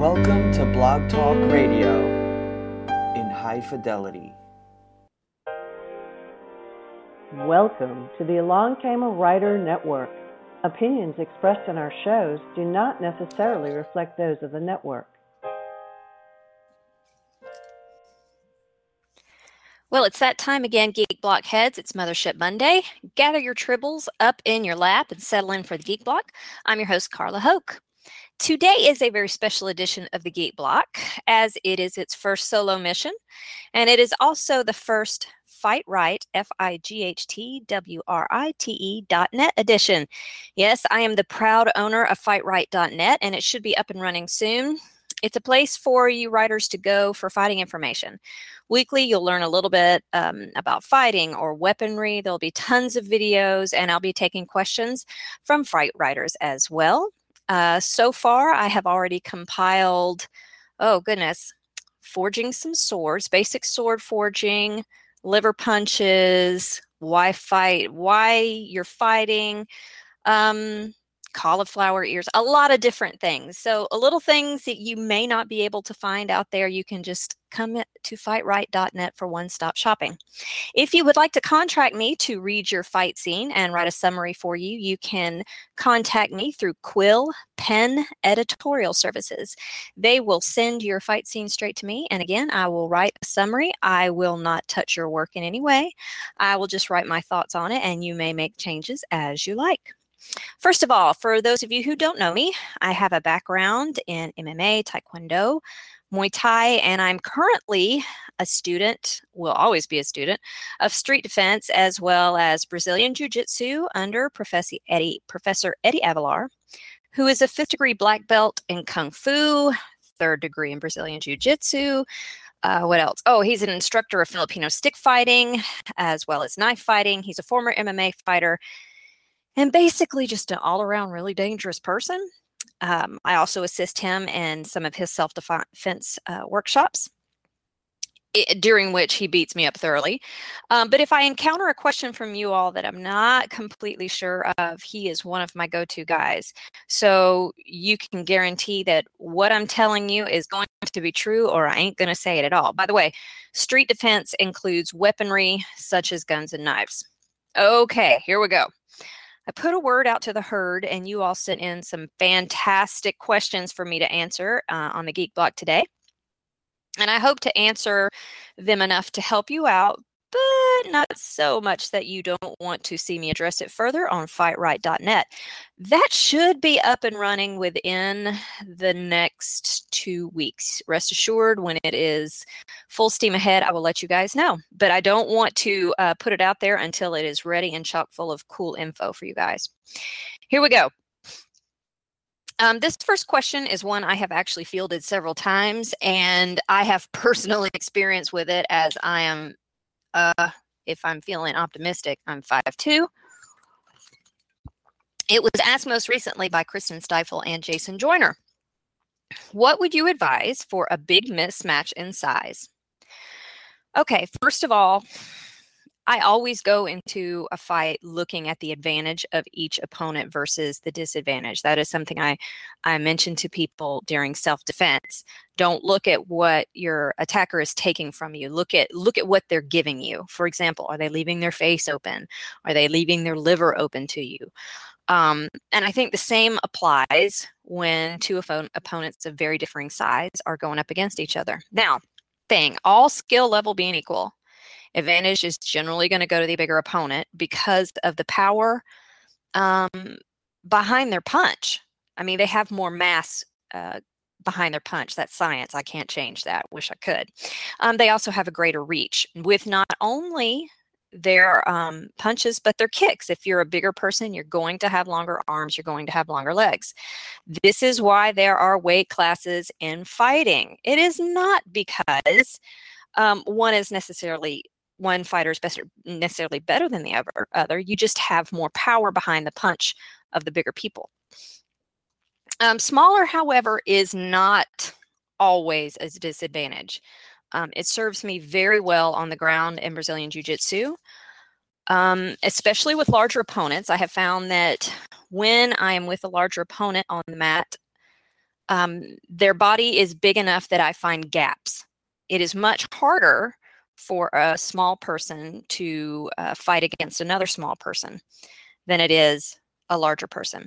Welcome to Blog Talk Radio in high fidelity. Welcome to the Along Came a Writer Network. Opinions expressed in our shows do not necessarily reflect those of the network. Well, it's that time again, Geek Block heads. It's Mothership Monday. Gather your tribbles up in your lap and settle in for the Geek Block. I'm your host, Carla Hoke. Today is a very special edition of the Geek Block, as it is its first solo mission, and it is also the first Fight Right, FIGHTWRITE.net edition. Yes, I am the proud owner of FightRight.net, and it should be up and running soon. It's a place for you writers to go for fighting information. Weekly, you'll learn a little bit about fighting or weaponry. There'll be tons of videos, and I'll be taking questions from fight writers as well. So far, I have already compiled, forging some swords, basic sword forging, liver punches, why you're fighting, cauliflower ears, a lot of different things. So little things that you may not be able to find out there, you can just come to fightright.net for one-stop shopping. If you would like to contract me to read your fight scene and write a summary for you, you can contact me through Quill Pen Editorial Services. They will send your fight scene straight to me, and again, I will write a summary. I will not touch your work in any way. I will just write my thoughts on it, and you may make changes as you like. First of all, for those of you who don't know me, I have a background in MMA, Taekwondo, Muay Thai, and I'm currently a student, will always be a student, of street defense as well as Brazilian Jiu-Jitsu under Professor Eddie Avalar, who is a 5th degree black belt in Kung Fu, 3rd degree in Brazilian Jiu-Jitsu. What else? Oh, he's an instructor of Filipino stick fighting as well as knife fighting. He's a former MMA fighter. And basically just an all-around really dangerous person. I also assist him in some of his self-defense workshops, during which he beats me up thoroughly. But if I encounter a question from you all that I'm not completely sure of, he is one of my go-to guys. So you can guarantee that what I'm telling you is going to be true, or I ain't going to say it at all. By the way, street defense includes weaponry such as guns and knives. Okay, here we go. I put a word out to the herd, and you all sent in some fantastic questions for me to answer on the Geek Block today. And I hope to answer them enough to help you out, but not so much that you don't want to see me address it further on fightright.net. That should be up and running within the next 2 weeks. Rest assured, when it is full steam ahead, I will let you guys know. But I don't want to put it out there until it is ready and chock full of cool info for you guys. Here we go. This first question is one I have actually fielded several times, and I have personal experience with it, as I am if I'm feeling optimistic, I'm 5'2". It was asked most recently by Kristen Stifel and Jason Joyner. What would you advise for a big mismatch in size? Okay, first of all, I always go into a fight looking at the advantage of each opponent versus the disadvantage. That is something I mention to people during self-defense. Don't look at what your attacker is taking from you. Look at what they're giving you. For example, are they leaving their face open? Are they leaving their liver open to you? And I think the same applies when two opponents of very differing size are going up against each other. Now, all skill level being equal, advantage is generally going to go to the bigger opponent because of the power behind their punch. I mean, they have more mass behind their punch. That's science. I can't change that. Wish I could. They also have a greater reach with not only their punches, but their kicks. If you're a bigger person, you're going to have longer arms. You're going to have longer legs. This is why there are weight classes in fighting. It is not because one fighter is necessarily better than the other. You just have more power behind the punch of the bigger people. Smaller, however, is not always a disadvantage. It serves me very well on the ground in Brazilian Jiu-Jitsu, especially with larger opponents. I have found that when I am with a larger opponent on the mat, their body is big enough that I find gaps. It is much harder for a small person to fight against another small person than it is a larger person.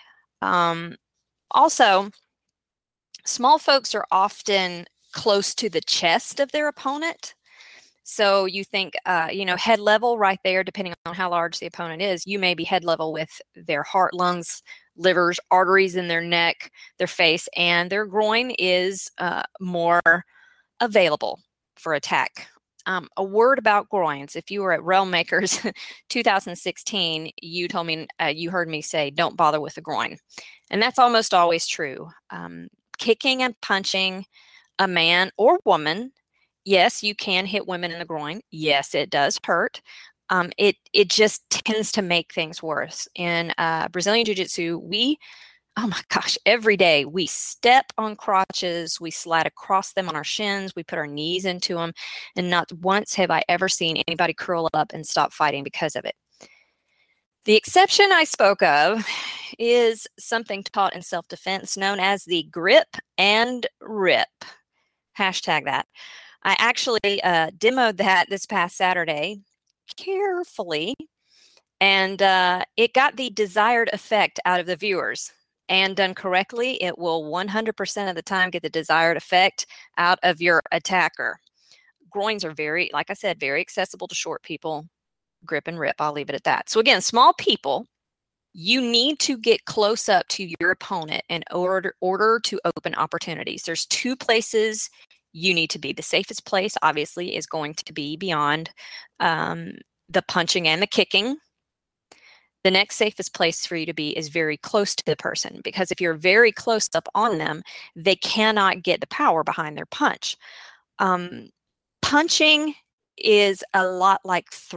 Also, small folks are often close to the chest of their opponent. So you think, head level right there, depending on how large the opponent is, you may be head level with their heart, lungs, livers, arteries in their neck, their face, and their groin is more available for attack. A word about groins. If you were at Realm Makers 2016, you told me, you heard me say, don't bother with the groin. And that's almost always true. Kicking and punching a man or woman, yes, you can hit women in the groin. Yes, it does hurt. It just tends to make things worse. In Brazilian Jiu-Jitsu, oh my gosh, every day we step on crotches, we slide across them on our shins, we put our knees into them, and not once have I ever seen anybody curl up and stop fighting because of it. The exception I spoke of is something taught in self-defense known as the grip and rip. Hashtag that. I actually demoed that this past Saturday carefully, and it got the desired effect out of the viewers. And done correctly, it will 100% of the time get the desired effect out of your attacker. Groins are very, like I said, very accessible to short people. Grip and rip, I'll leave it at that. So again, small people, you need to get close up to your opponent in order to open opportunities. There's two places you need to be. The safest place, obviously, is going to be beyond the punching and the kicking. The next safest place for you to be is very close to the person, because if you're very close up on them, they cannot get the power behind their punch. Punching is a lot like it's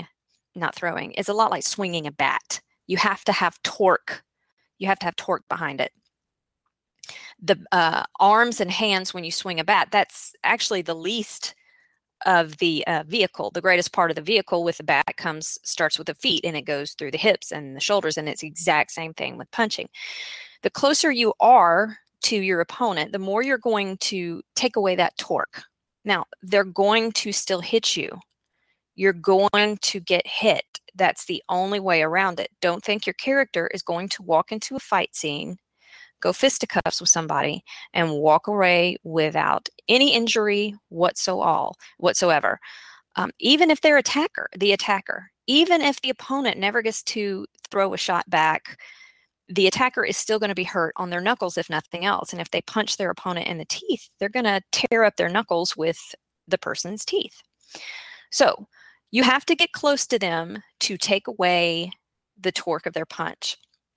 a lot like swinging a bat. You have to have torque. You have to have torque behind it. The arms and hands when you swing a bat, that's actually the least of the vehicle. The greatest part of the vehicle with the bat starts with the feet, and it goes through the hips and the shoulders, and it's the exact same thing with punching. The closer you are to your opponent, the more you're going to take away that torque. Now, they're going to still hit you. You're going to get hit. That's the only way around it. Don't think your character is going to walk into a fight scene, go fisticuffs with somebody, and walk away without any injury whatsoever. Even if they're the attacker, even if the opponent never gets to throw a shot back, the attacker is still going to be hurt on their knuckles, if nothing else. And if they punch their opponent in the teeth, they're going to tear up their knuckles with the person's teeth. So you have to get close to them to take away the torque of their punch.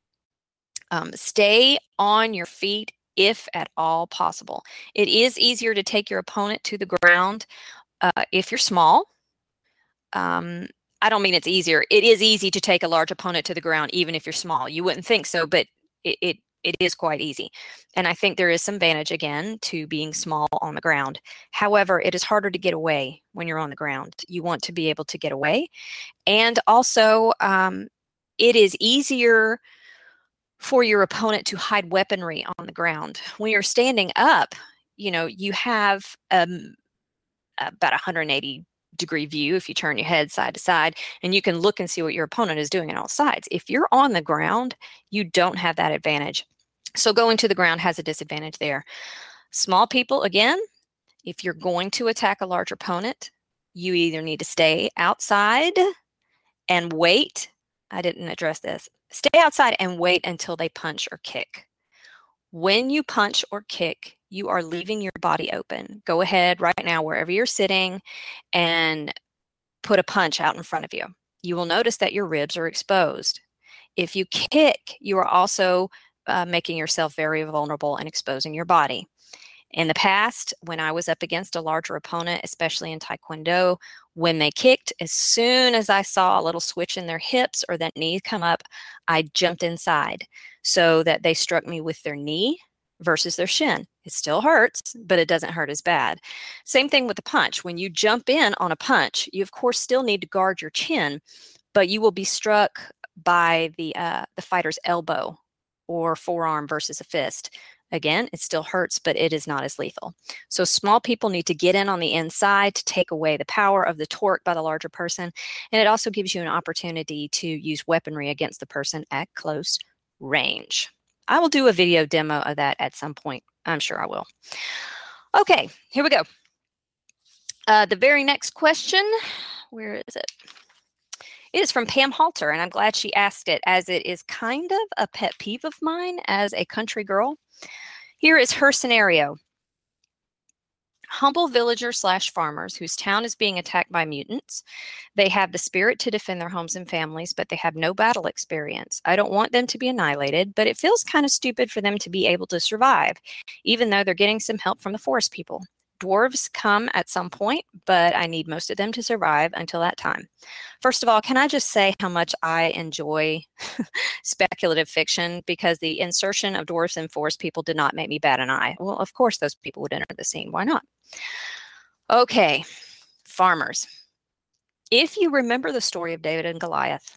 Stay on your feet if at all possible. It is easier to take your opponent to the ground if you're small. I don't mean it's easier. It is easy to take a large opponent to the ground even if you're small. You wouldn't think so, but it is quite easy. And I think there is some advantage, again, to being small on the ground. However, it is harder to get away when you're on the ground. You want to be able to get away. And also, it is easier for your opponent to hide weaponry on the ground. When you're standing up, you have about 180-degree view if you turn your head side to side, and you can look and see what your opponent is doing on all sides. If you're on the ground, you don't have that advantage. So going to the ground has a disadvantage there. Small people, again, if you're going to attack a large opponent, you either need to stay outside and wait. I didn't address this. Stay outside and wait until they punch or kick. When you punch or kick, you are leaving your body open. Go ahead right now, wherever you're sitting, and put a punch out in front of you. You will notice that your ribs are exposed. If you kick, you are also making yourself very vulnerable and exposing your body. In the past, when I was up against a larger opponent, especially in Taekwondo, when they kicked, as soon as I saw a little switch in their hips or that knee come up, I jumped inside so that they struck me with their knee versus their shin. It still hurts, but it doesn't hurt as bad. Same thing with the punch. When you jump in on a punch, you of course still need to guard your chin, but you will be struck by the fighter's elbow or forearm versus a fist. Again, it still hurts, but it is not as lethal. So small people need to get in on the inside to take away the power of the torque by the larger person. And it also gives you an opportunity to use weaponry against the person at close range. I will do a video demo of that at some point. I'm sure I will. Okay, here we go. The very next question, where is it? It is from Pam Halter, and I'm glad she asked it, as it is kind of a pet peeve of mine as a country girl. Here is her scenario. Humble villagers/farmers whose town is being attacked by mutants. They have the spirit to defend their homes and families, but they have no battle experience. I don't want them to be annihilated, but it feels kind of stupid for them to be able to survive, even though they're getting some help from the forest people. Dwarves come at some point, but I need most of them to survive until that time. First of all, can I just say how much I enjoy speculative fiction, because the insertion of dwarves and forest people did not make me bat an eye. Well, of course those people would enter the scene. Why not? Okay, farmers. If you remember the story of David and Goliath,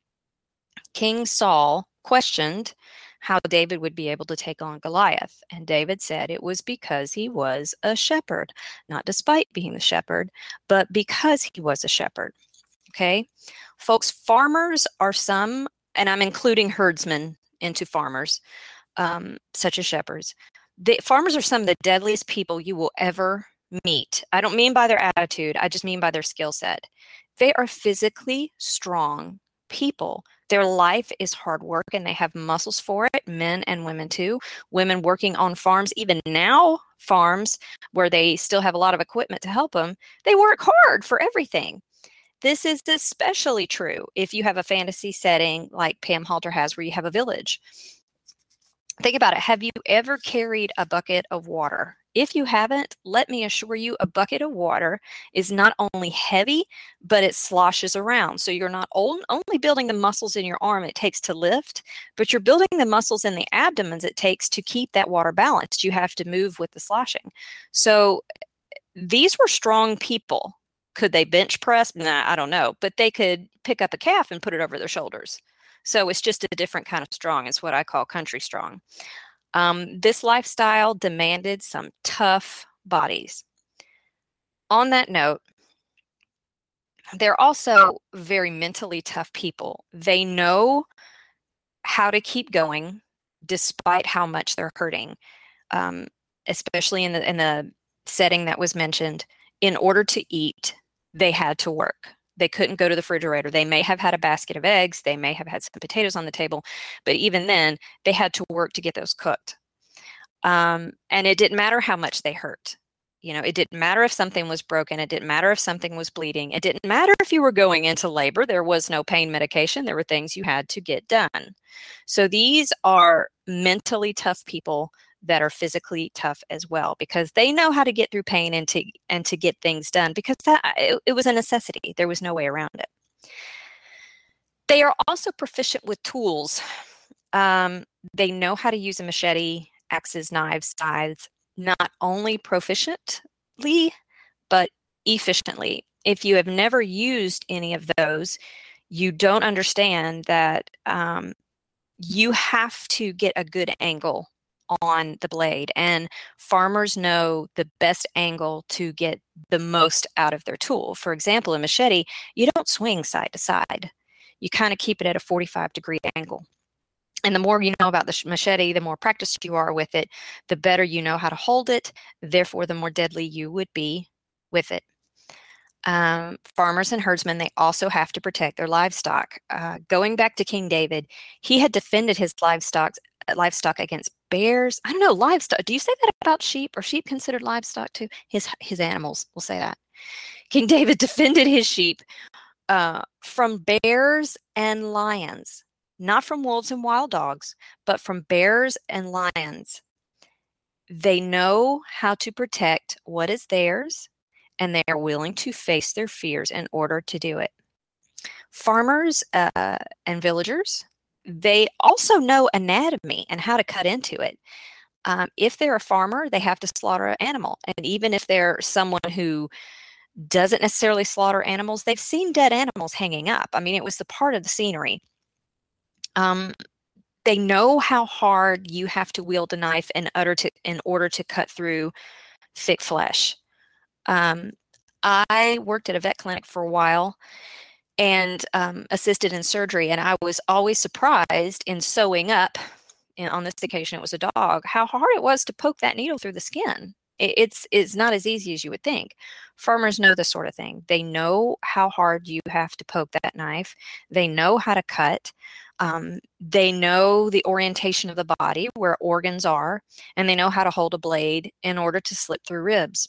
King Saul questioned how David would be able to take on Goliath. And David said it was because he was a shepherd, not despite being the shepherd, but because he was a shepherd. Okay, folks, farmers are some, and I'm including herdsmen into farmers, such as shepherds. Farmers are some of the deadliest people you will ever meet. I don't mean by their attitude, I just mean by their skill set. They are physically strong people. Their life is hard work, and they have muscles for it, men and women too. Women working on farms, even now farms where they still have a lot of equipment to help them, they work hard for everything. This is especially true if you have a fantasy setting like Pam Halter has, where you have a village. Think about it. Have you ever carried a bucket of water? If you haven't, let me assure you, a bucket of water is not only heavy, but it sloshes around. So you're not only building the muscles in your arm it takes to lift, but you're building the muscles in the abdomen it takes to keep that water balanced. You have to move with the sloshing. So these were strong people. Could they bench press? Nah, I don't know. But they could pick up a calf and put it over their shoulders. So it's just a different kind of strong. It's what I call country strong. This lifestyle demanded some tough bodies. On that note, they're also very mentally tough people. They know how to keep going despite how much they're hurting, especially in the setting that was mentioned. In order to eat, they had to work. They couldn't go to the refrigerator. They may have had a basket of eggs. They may have had some potatoes on the table. But even then, they had to work to get those cooked. And it didn't matter how much they hurt. You know, it didn't matter if something was broken. It didn't matter if something was bleeding. It didn't matter if you were going into labor. There was no pain medication. There were things you had to get done. So these are mentally tough people that are physically tough as well, because they know how to get through pain and to get things done, because it was a necessity. There was no way around it. They are also proficient with tools. They know how to use a machete, axes, knives, scythes, not only proficiently, but efficiently. If you have never used any of those, you don't understand that you have to get a good angle on the blade, and farmers know the best angle to get the most out of their tool. For example, a machete, you don't swing side to side. You kind of keep it at a 45-degree angle. And the more you know about the machete, the more practiced you are with it, the better you know how to hold it. Therefore, the more deadly you would be with it. Farmers and herdsmen, they also have to protect their livestock. Going back to King David, he had defended his livestock against bears. I don't know, livestock. Do you say that about sheep? Are sheep considered livestock too? His animals, we'll say that. King David defended his sheep from bears and lions, not from wolves and wild dogs, but from bears and lions. They know how to protect what is theirs, and they are willing to face their fears in order to do it. Farmers and villagers, they also know anatomy and how to cut into it. If they're a farmer, they have to slaughter an animal. And even if they're someone who doesn't necessarily slaughter animals, they've seen dead animals hanging up. I mean, it was the part of the scenery. They know how hard you have to wield a knife in order to cut through thick flesh. I worked at a vet clinic for a while and assisted in surgery, and I was always surprised in sewing up, and on this occasion it was a dog, how hard it was to poke that needle through the skin. It's not as easy as you would think. Farmers know this sort of thing. They know how hard you have to poke that knife. They know how to cut. They know the orientation of the body, where organs are, and they know how to hold a blade in order to slip through ribs.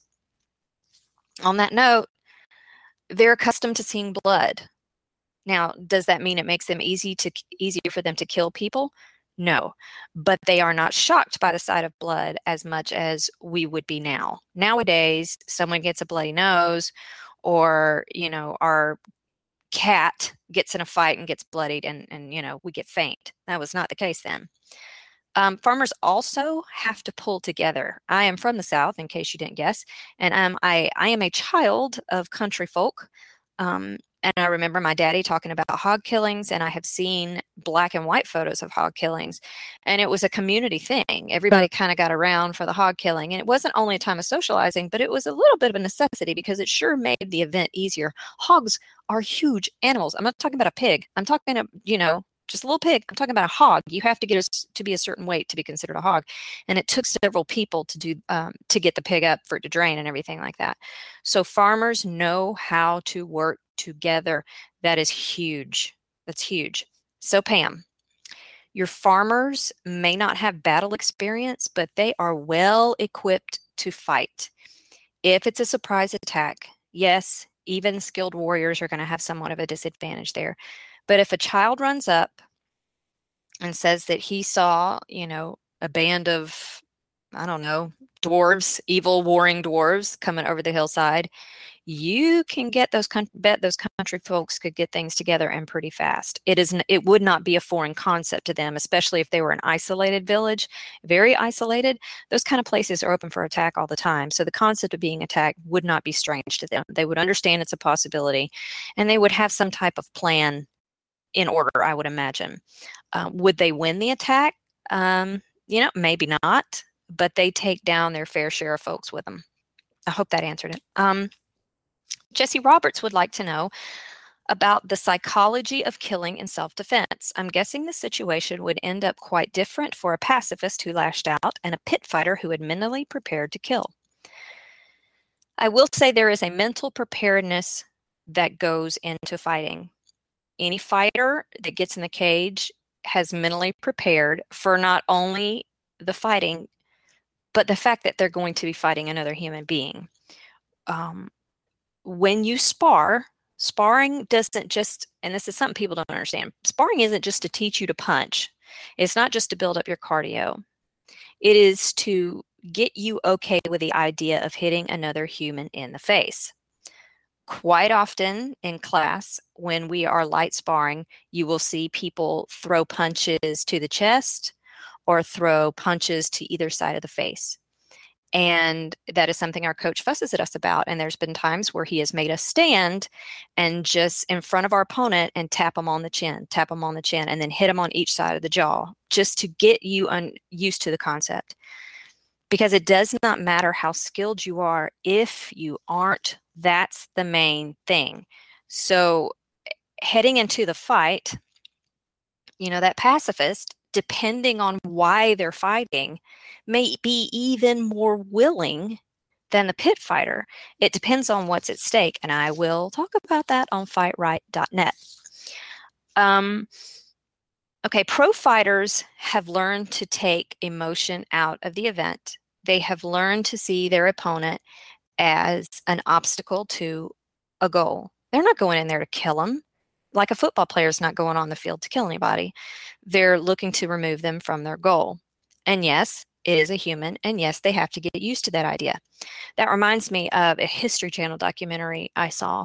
On that note, they're accustomed to seeing blood. Now, does that mean it makes them easier for them to kill people? No, but they are not shocked by the sight of blood as much as we would be now. Nowadays, someone gets a bloody nose, or, our cat gets in a fight and gets bloodied, and we get faint. That was not the case then. Farmers also have to pull together. I am from the South, in case you didn't guess, and I am a child of country folk. And I remember my daddy talking about hog killings, and I have seen black and white photos of hog killings, and it was a community thing. Everybody kind of got around for the hog killing, and it wasn't only a time of socializing, but it was a little bit of a necessity because it sure made the event easier. Hogs are huge animals. I'm not talking about a pig. I'm talking about, just a little pig. I'm talking about a hog. You have to get to be a certain weight to be considered a hog. And it took several people to get the pig up for it to drain and everything like that. So farmers know how to work together. That is huge. That's huge. So Pam, your farmers may not have battle experience, but they are well equipped to fight. If it's a surprise attack, yes, even skilled warriors are going to have somewhat of a disadvantage there. But if a child runs up and says that he saw, a band of, I don't know, dwarves, evil warring dwarves coming over the hillside, you can bet those country folks could get things together and pretty fast. It would not be a foreign concept to them, especially if they were an isolated village, very isolated. Those kind of places are open for attack all the time. So the concept of being attacked would not be strange to them. They would understand it's a possibility, and they would have some type of plan in order, I would imagine. Would they win the attack? Maybe not, but they take down their fair share of folks with them. I hope that answered it. Jesse Roberts would like to know about the psychology of killing in self-defense. I'm guessing the situation would end up quite different for a pacifist who lashed out and a pit fighter who had mentally prepared to kill. I will say there is a mental preparedness that goes into fighting. Any fighter that gets in the cage has mentally prepared for not only the fighting, but the fact that they're going to be fighting another human being. When you sparring doesn't just, and this is something people don't understand, sparring isn't just to teach you to punch. It's not just to build up your cardio. It is to get you okay with the idea of hitting another human in the face. Quite often in class, when we are light sparring, you will see people throw punches to the chest or throw punches to either side of the face. And that is something our coach fusses at us about. And there's been times where he has made us stand and just in front of our opponent and tap them on the chin, and then hit them on each side of the jaw, just to get you used to the concept. Because it does not matter how skilled you are if you aren't. That's the main thing. So heading into the fight, that pacifist, depending on why they're fighting, may be even more willing than the pit fighter. It depends on what's at stake, and I will talk about that on fightright.net. Okay, pro fighters have learned to take emotion out of the event. They have learned to see their opponent as an obstacle to a goal. They're not going in there to kill them. Like a football player is not going on the field to kill anybody. They're looking to remove them from their goal. And yes, it is a human, and yes, they have to get used to that idea. That reminds me of a History Channel documentary I saw.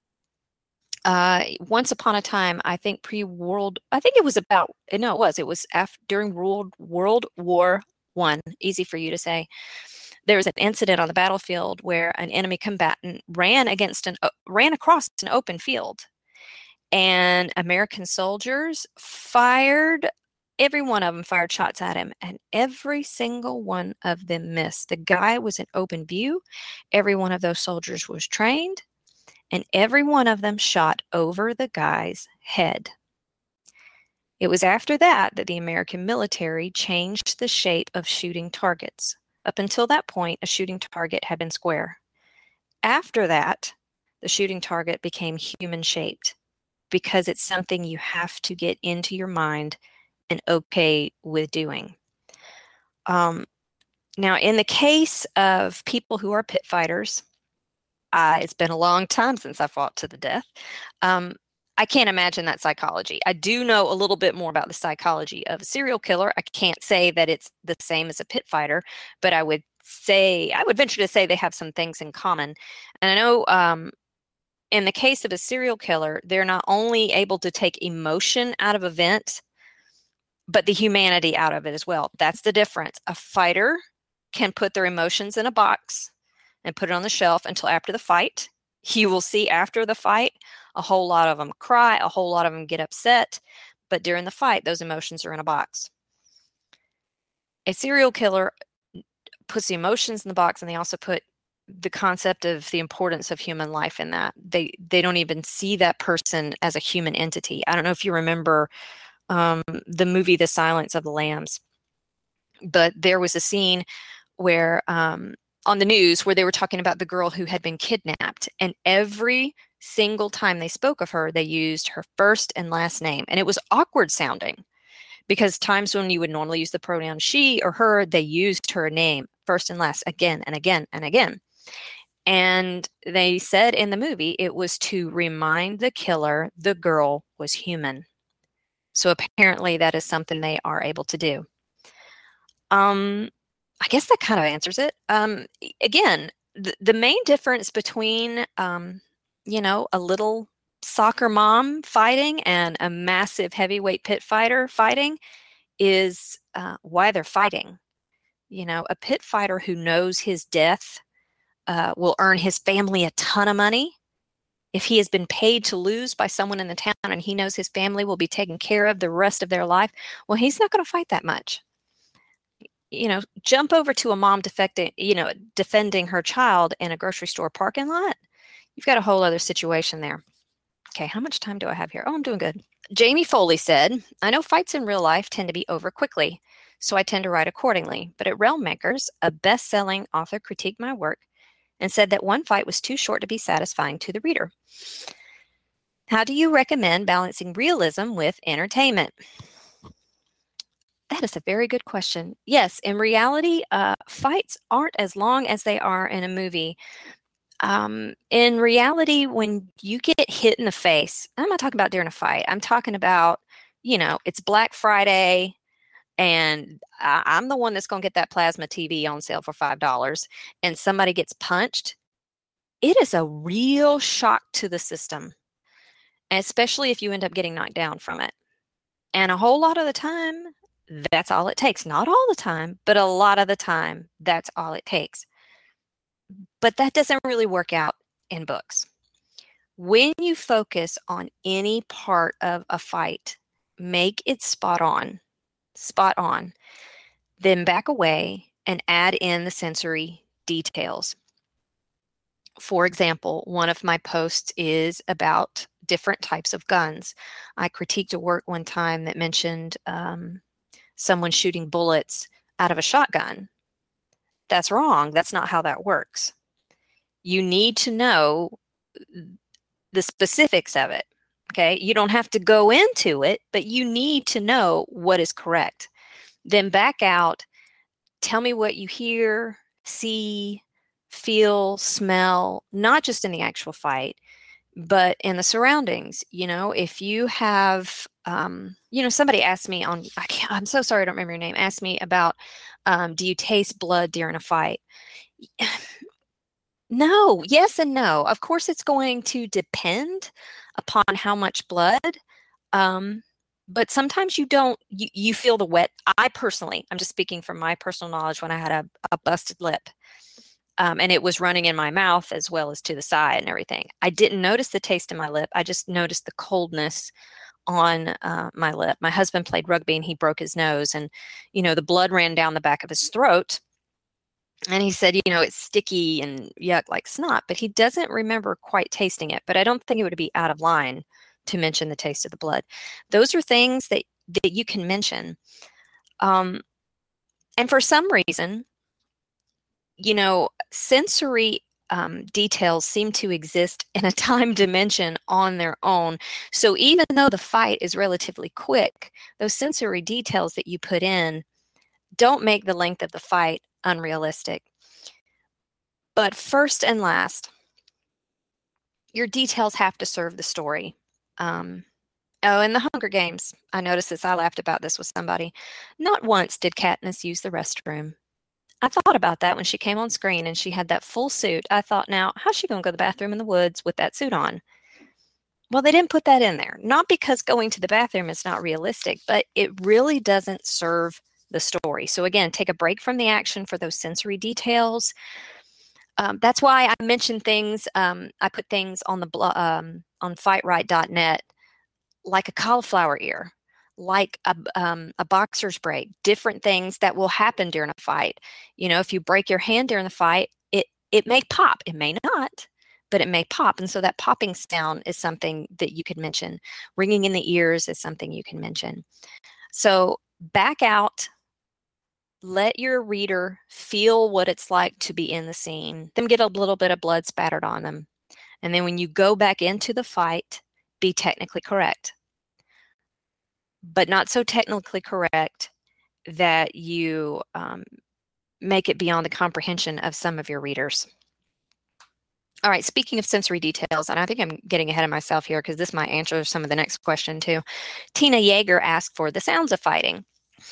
Once upon a time, I think it was during World War I, easy for you to say. There was an incident on the battlefield where an enemy combatant ran across an open field, and American soldiers fired every one of them fired shots at him, and every single one of them missed. The guy was in open view. Every one of those soldiers was trained, and every one of them shot over the guy's head. It was after that that the American military changed the shape of shooting targets. Up until that point, a shooting target had been square. After that, the shooting target became human-shaped because it's something you have to get into your mind and okay with doing. Now, in the case of people who are pit fighters, it's been a long time since I fought to the death. I can't imagine that psychology. I do know a little bit more about the psychology of a serial killer. I can't say that it's the same as a pit fighter, but I would venture to say they have some things in common. And I know in the case of a serial killer, they're not only able to take emotion out of events, but the humanity out of it as well. That's the difference. A fighter can put their emotions in a box and put it on the shelf until after the fight. You will see after the fight, a whole lot of them cry, a whole lot of them get upset, but during the fight, those emotions are in a box. A serial killer puts the emotions in the box, and they also put the concept of the importance of human life in that. They don't even see that person as a human entity. I don't know if you remember the movie The Silence of the Lambs, but there was a scene where on the news where they were talking about the girl who had been kidnapped, and every single time they spoke of her, they used her first and last name, and it was awkward sounding because times when you would normally use the pronoun she or her, they used her name first and last again and again and again. And they said in the movie it was to remind the killer the girl was human. So apparently that is something they are able to do. I guess that kind of answers it. Again, the main difference between, a little soccer mom fighting and a massive heavyweight pit fighter fighting is why they're fighting. A pit fighter who knows his death will earn his family a ton of money. If he has been paid to lose by someone in the town and he knows his family will be taken care of the rest of their life, well, he's not going to fight that much. Jump over to a mom defending her child in a grocery store parking lot. You've got a whole other situation there. Okay, how much time do I have here? Oh, I'm doing good. Jamie Foley said, I know fights in real life tend to be over quickly, so I tend to write accordingly. But at Realm Makers, a best-selling author critiqued my work and said that one fight was too short to be satisfying to the reader. How do you recommend balancing realism with entertainment? That is a very good question. Yes, in reality, fights aren't as long as they are in a movie. In reality, when you get hit in the face, I'm not talking about during a fight. I'm talking about, it's Black Friday, and I'm the one that's going to get that plasma TV on sale for $5, and somebody gets punched. It is a real shock to the system, especially if you end up getting knocked down from it. And a whole lot of the time, that's all it takes. Not all the time, but a lot of the time, that's all it takes. But that doesn't really work out in books. When you focus on any part of a fight, make it spot on, then back away and add in the sensory details. For example, one of my posts is about different types of guns. I critiqued a work one time that mentioned someone shooting bullets out of a shotgun. That's wrong. That's not how that works. You need to know the specifics of it. Okay. You don't have to go into it, but you need to know what is correct. Then back out. Tell me what you hear, see, feel, smell, not just in the actual fight, but in the surroundings. If you have, somebody asked me I'm so sorry, I don't remember your name, asked me about, do you taste blood during a fight? No, yes and no. Of course, it's going to depend upon how much blood. But sometimes you don't, you feel the wet. I'm just speaking from my personal knowledge, when I had a busted lip, and it was running in my mouth as well as to the side and everything. I didn't notice the taste in my lip. I just noticed the coldness on my lip. My husband played rugby and he broke his nose, and the blood ran down the back of his throat. And he said, it's sticky and yuck like snot, but he doesn't remember quite tasting it. But I don't think it would be out of line to mention the taste of the blood. Those are things that you can mention. And for some reason, sensory details seem to exist in a time dimension on their own. So even though the fight is relatively quick, those sensory details that you put in don't make the length of the fight unrealistic. But first and last, your details have to serve the story. In the Hunger Games, I noticed this. I laughed about this with somebody. Not once did Katniss use the restroom. I thought about that when she came on screen and she had that full suit. I thought, now, how's she going to go to the bathroom in the woods with that suit on? Well, they didn't put that in there. Not because going to the bathroom is not realistic, but it really doesn't serve the story. So again, take a break from the action for those sensory details. That's why I mentioned things. I put things on the on fightright.net, like a cauliflower ear, like a boxer's break, different things that will happen during a fight. If you break your hand during the fight, it may pop. It may not, but it may pop. And so that popping sound is something that you could mention. Ringing in the ears is something you can mention. So back out. Let your reader feel what it's like to be in the scene. Them get a little bit of blood spattered on them. And then when you go back into the fight, be technically correct. But not so technically correct that you make it beyond the comprehension of some of your readers. All right, speaking of sensory details, and I think I'm getting ahead of myself here because this might answer some of the next question too. Tina Yeager asked for the sounds of fighting.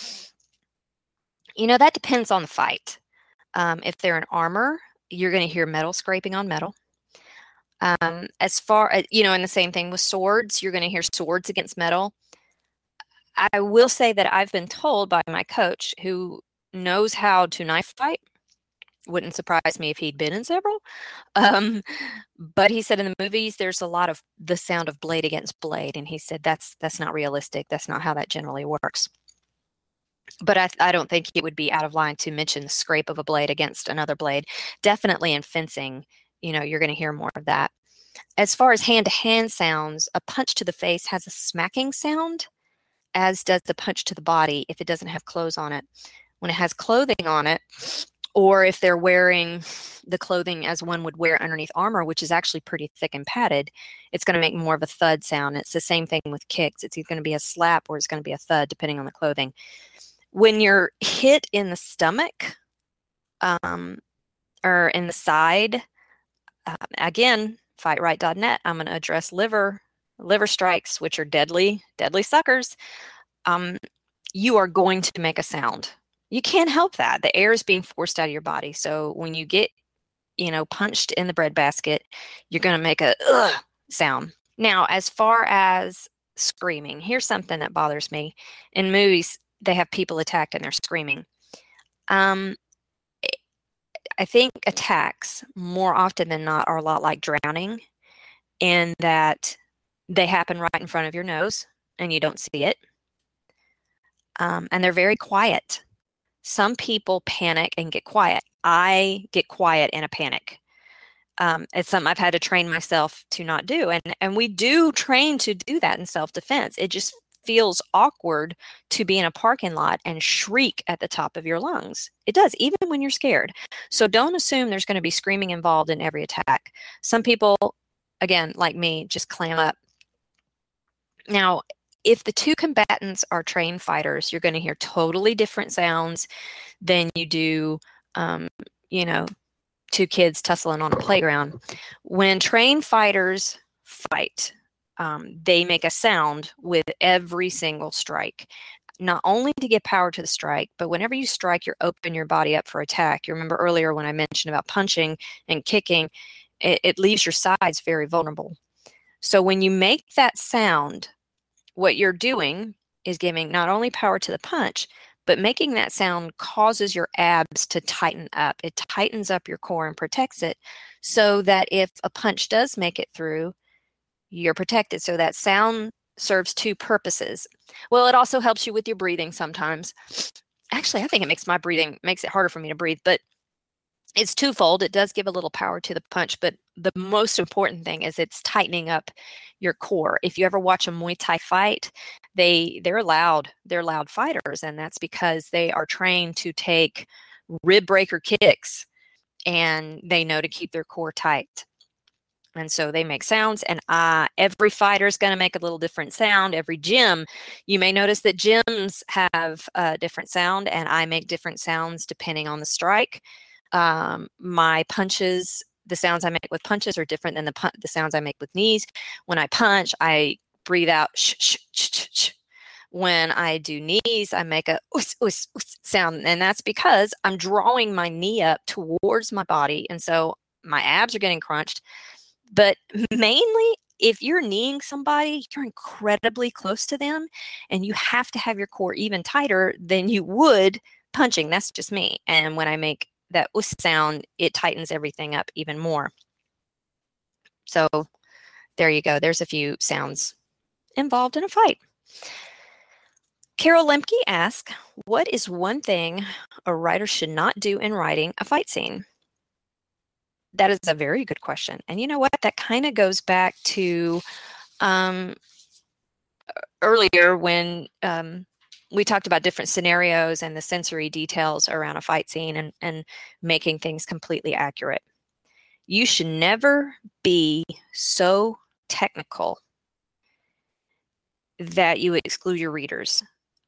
That depends on the fight. If they're in armor, you're going to hear metal scraping on metal. As far as, and the same thing with swords, you're going to hear swords against metal. I will say that I've been told by my coach, who knows how to knife fight. Wouldn't surprise me if he'd been in several. But he said in the movies, there's a lot of the sound of blade against blade. And he said, that's not realistic. That's not how that generally works. But I don't think it would be out of line to mention the scrape of a blade against another blade. Definitely in fencing, you're going to hear more of that. As far as hand-to-hand sounds, a punch to the face has a smacking sound, as does the punch to the body if it doesn't have clothes on it. When it has clothing on it, or if they're wearing the clothing as one would wear underneath armor, which is actually pretty thick and padded, it's going to make more of a thud sound. It's the same thing with kicks. It's either going to be a slap or it's going to be a thud, depending on the clothing. When you're hit in the stomach or in the side, again, fightright.net, I'm going to address liver strikes, which are deadly suckers. You are going to make a sound. You can't help that. The air is being forced out of your body. So when you get, punched in the breadbasket, you're going to make a sound. Now, as far as screaming, here's something that bothers me. In movies, they have people attacked and they're screaming. I think attacks more often than not are a lot like drowning, in that they happen right in front of your nose and you don't see it. And they're very quiet. Some people panic and get quiet. I get quiet in a panic. It's something I've had to train myself to not do. And we do train to do that in self-defense. It just feels awkward to be in a parking lot and shriek at the top of your lungs. It does, even when you're scared. So don't assume there's going to be screaming involved in every attack. Some people, again, like me, just clam up. Now, if the two combatants are trained fighters, you're going to hear totally different sounds than you do, two kids tussling on a playground. When trained fighters fight, they make a sound with every single strike, not only to give power to the strike, but whenever you strike, you're opening your body up for attack. You remember earlier when I mentioned about punching and kicking, it leaves your sides very vulnerable. So when you make that sound, what you're doing is giving not only power to the punch, but making that sound causes your abs to tighten up. It tightens up your core and protects it, so that if a punch does make it through, you're protected. So that sound serves two purposes. Well, it also helps you with your breathing sometimes. Actually, I think it makes it harder for me to breathe, but it's twofold. It does give a little power to the punch, but the most important thing is it's tightening up your core. If you ever watch a Muay Thai fight, they're loud. They're loud fighters, and that's because they are trained to take rib breaker kicks, and they know to keep their core tight. And so they make sounds, and every fighter is going to make a little different sound. Every gym, you may notice that gyms have a different sound, and I make different sounds depending on the strike. My punches, the sounds I make with punches are different than the sounds I make with knees. When I punch, I breathe out sh, sh, sh, sh, sh. When I do knees, I make a us, us, us sound, and that's because I'm drawing my knee up towards my body, and so my abs are getting crunched. But mainly, if you're kneeing somebody, you're incredibly close to them, and you have to have your core even tighter than you would punching. That's just me. And when I make that us sound, it tightens everything up even more. So there you go. There's a few sounds involved in a fight. Carol Lemke asks, what is one thing a writer should not do in writing a fight scene? That is a very good question. And you know what? That kind of goes back to earlier when we talked about different scenarios and the sensory details around a fight scene and making things completely accurate. You should never be so technical that you exclude your readers.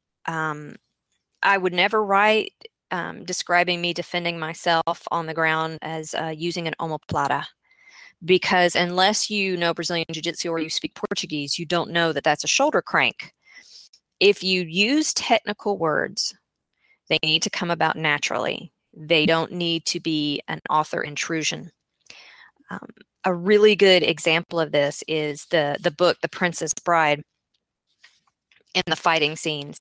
I would never write describing me defending myself on the ground as using an omoplata, because unless you know Brazilian Jiu-Jitsu or you speak Portuguese, you don't know that that's a shoulder crank. If you use technical words, they need to come about naturally. They don't need to be an author intrusion. A really good example of this is the book, The Princess Bride, in the fighting scenes.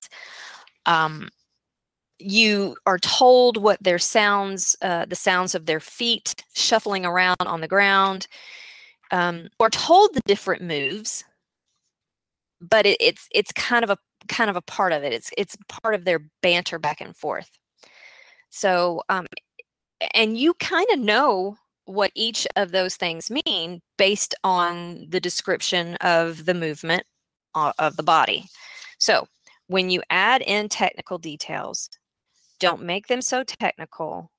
You are told what their sounds, the sounds of their feet shuffling around on the ground, or told the different moves, but it's kind of a part of it. It's part of their banter back and forth. So, and you kind of know what each of those things mean based on the description of the movement of the body. So when you add in technical details, don't make them so technical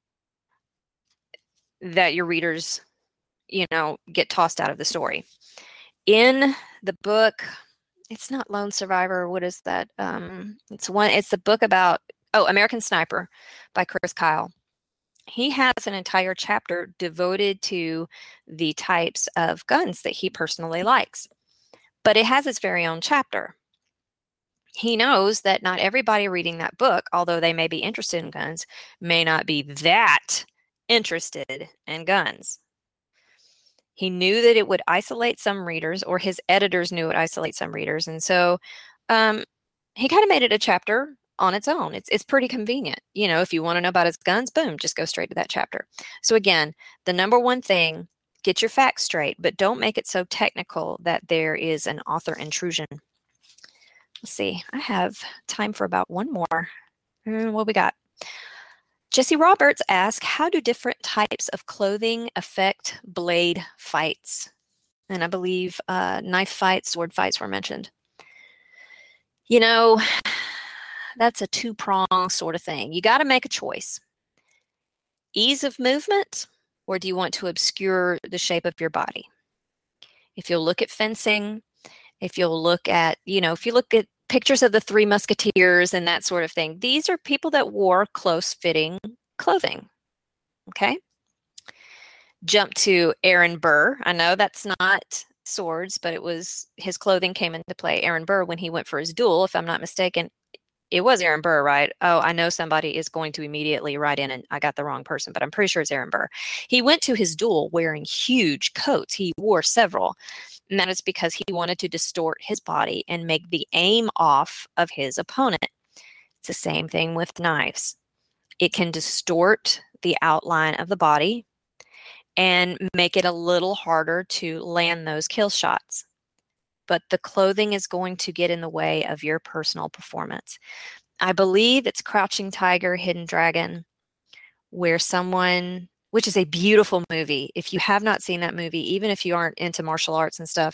that your readers, get tossed out of the story. In the book, it's not Lone Survivor. What is that? It's the book about, American Sniper by Chris Kyle. He has an entire chapter devoted to the types of guns that he personally likes, but it has its very own chapter. He knows that not everybody reading that book, although they may be interested in guns, may not be that interested in guns. He knew that it would isolate some readers, or his editors knew it would isolate some readers. And so he kind of made it a chapter on its own. It's pretty convenient. If you want to know about his guns, boom, just go straight to that chapter. So again, the number one thing, get your facts straight, but don't make it so technical that there is an author intrusion. Let's see, I have time for about one more. What we got? Jesse Roberts asks, how do different types of clothing affect blade fights? And I believe knife fights, sword fights were mentioned. That's a two-prong sort of thing. You got to make a choice. Ease of movement, or do you want to obscure the shape of your body? If you'll look at fencing, if you'll look at, if you look at pictures of the Three Musketeers and that sort of thing, these are people that wore close-fitting clothing. Okay? Jump to Aaron Burr. I know that's not swords, but his clothing came into play. Aaron Burr, when he went for his duel, if I'm not mistaken, it was Aaron Burr, right? Oh, I know somebody is going to immediately write in and I got the wrong person, but I'm pretty sure it's Aaron Burr. He went to his duel wearing huge coats. He wore several. And that is because he wanted to distort his body and make the aim off of his opponent. It's the same thing with knives. It can distort the outline of the body and make it a little harder to land those kill shots. but the clothing is going to get in the way of your personal performance. I believe it's Crouching Tiger, Hidden Dragon, where someone, which is a beautiful movie. If you have not seen that movie, even if you aren't into martial arts and stuff,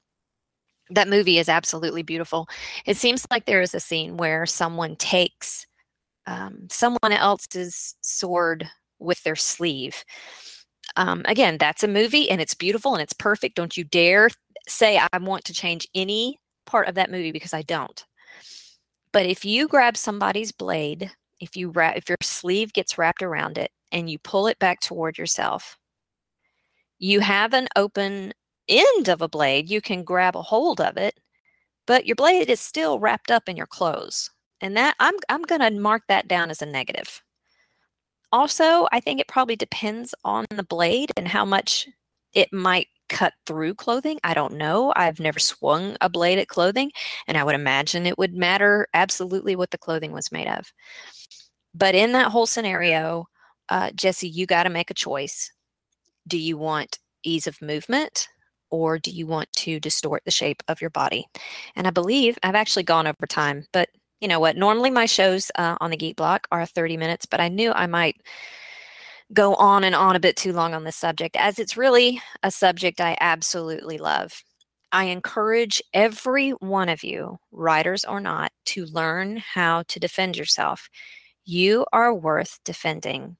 that movie is absolutely beautiful. It seems like there is a scene where someone takes someone else's sword with their sleeve. Again, that's a movie and it's beautiful and it's perfect. Don't you dare say I want to change any part of that movie, because I don't. But if you grab somebody's blade, if your sleeve gets wrapped around it and you pull it back toward yourself, you have an open end of a blade. You can grab a hold of it, but your blade is still wrapped up in your clothes. And that I'm going to mark that down as a negative. Also, I think it probably depends on the blade and how much it might cut through clothing. I don't know. I've never swung a blade at clothing, and I would imagine it would matter absolutely what the clothing was made of. But in that whole scenario, Jesse, you got to make a choice. Do you want ease of movement, or do you want to distort the shape of your body? And I believe I've actually gone over time, but you know what? Normally my shows on the Geek Block are 30 minutes, but I knew I might go on and on a bit too long on this subject, as it's really a subject I absolutely love. I encourage every one of you, writers or not, to learn how to defend yourself. You are worth defending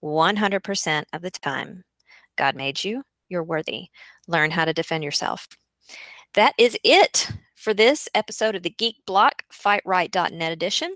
100% of the time. God made you. You're worthy. Learn how to defend yourself. That is it for this episode of the Geek Block FightRight.net edition.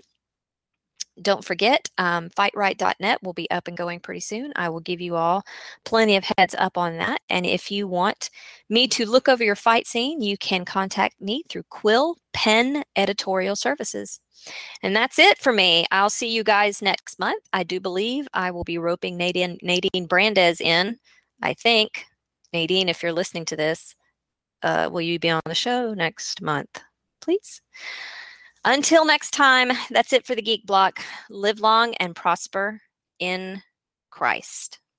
Don't forget, FightRight.net will be up and going pretty soon. I will give you all plenty of heads up on that. And if you want me to look over your fight scene, you can contact me through Quill Pen Editorial Services. And that's it for me. I'll see you guys next month. I do believe I will be roping Nadine Brandes in. I think, Nadine, if you're listening to this, will you be on the show next month, please? Until next time, that's it for the Geek Block. Live long and prosper in Christ.